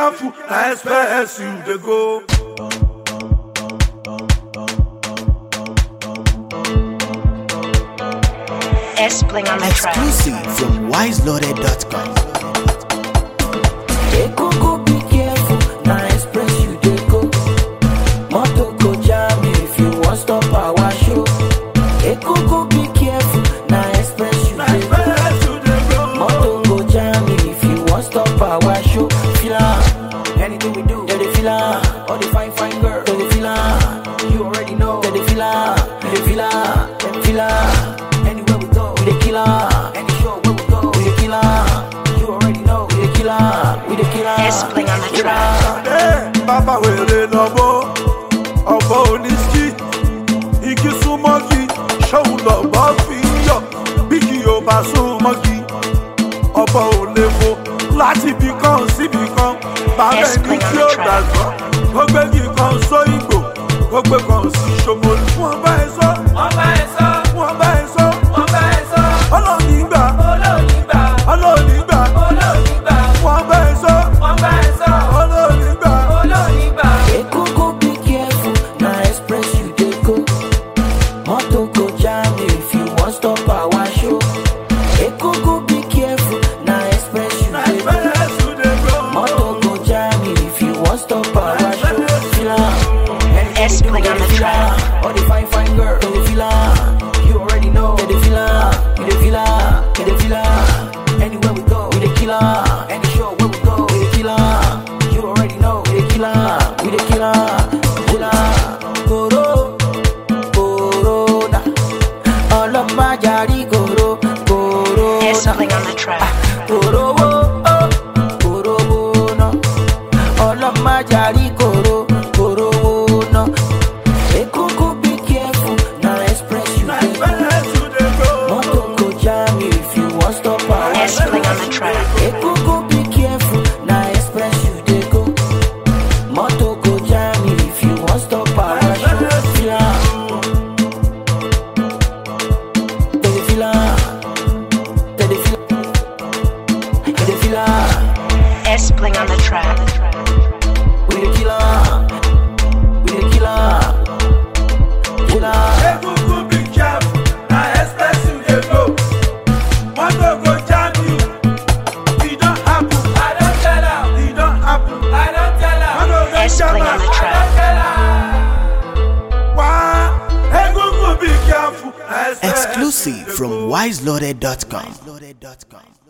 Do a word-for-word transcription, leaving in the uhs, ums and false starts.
careful, I expect you to go. S-Bling on the track. Exclusive from wise loaded dot com. They go go be careful, now express you they go. Moto go jam you if you want stop our show. They go go be careful, now express you they go. Moto go jam you if you want stop our show. Feel am, anything we do, they dey feel am. All the fine fine girl, they dey feel am. You already know, they dey feel am. You dey feel am, they feel am. Anywhere we go, we the killer. Any show where we go, we the killer. You already know, we the killer. We the killer. S-Bling on the track. Hey, Baba wele lobo, obo oniski, igi sumogi, show lobo fiyo, bigi oba sumogi, obo olevo, láti bí kan síbi kan, bàbá ẹni tí ó dàgbọ́, gbogbo igi kan só Ìgbò, gbogbo kan sí Ṣómólú. Wọ́n bá ẹ sọ, wọ́n bá ẹ sọ, wọ́n bá ẹ sọ, wọ́n bá ẹ sọ, Ọlọ́ọ̀ni gbà, Ọlọ́ọ̀ni gbà, Ọlọ́ọ̀ni gbà, Ọlọ́ọ̀ni gbà, wọ́n bá ẹ sọ, wọ́n bá ẹ sọ, Ọlọ́ọ̀ni gbà, Ọlọ́ọ̀ni gbà. They go go be careful, now express you they go. Moto go jam you if you want stop our show. They go go be careful, now express you they go. Moto go jam you if you want stop our show. Feel am, S-Bling on the track. all the fine fine girl, they dey feel am. You already know, they dey feel am. You dey feel am, they dey feel am. Anywhere we go, we dey kill am. Any show where we go, we dey kill am. You already know, we dey kill am. We dey kill am, kill am. Koro, corona. All of my jari koro, corona. S-Bling on the track. Koro, oh, oh, koro, no. All of my jari koro, corona. They go go be careful, now express you they go. Moto go jam you if you want stop our S-Bling on the track. They go go be careful, now express you they go. Moto go jam you if you want stop our show. Feel am, they dey feel am, they dey feel, they dey feel am. S-Bling on the track. We the killer, we the killer, killer. Hey, go go be careful, now expect you to go. One go go jam you, it don't happen. I don't tell her, it don't happen. I don't tell her. One go go jam S-Bling on the her, I track. don't tell her. Why? Hey, go go be careful, now expect you Exclusive to from go. wise loaded dot com.